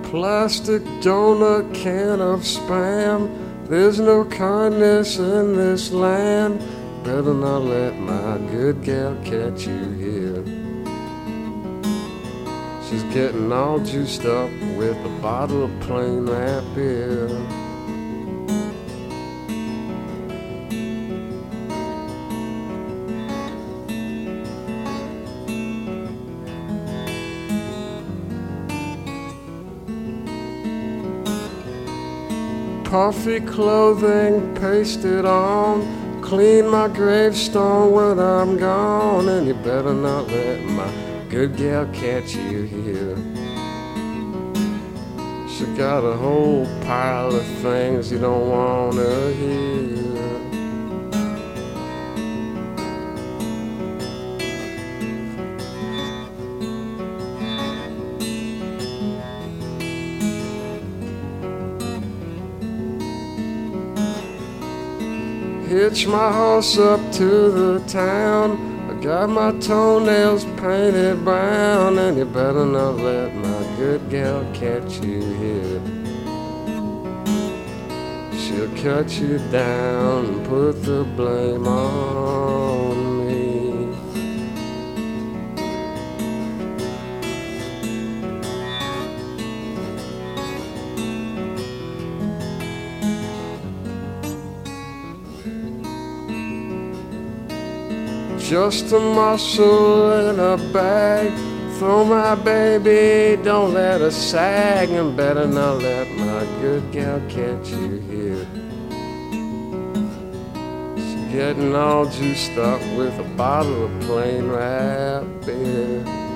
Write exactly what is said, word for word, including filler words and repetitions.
plastic donut can of Spam. There's no kindness in this land. Better not let my good gal catch you here. She's getting all juiced up with a bottle of plain rap beer. Puffy clothing pasted on, clean my gravestone when I'm gone. And you better not let my good gal catch you here. She got a whole pile of things you don't wanna hear. Hitch my horse up to the town. I got my toenails painted brown. And you better not let my good gal catch you here. She'll cut you down and put the blame on me. Just a muscle in a bag. Throw my baby, don't let her sag. And better not let my good gal catch you here. She's getting all juiced up with a bottle of plain rap beer.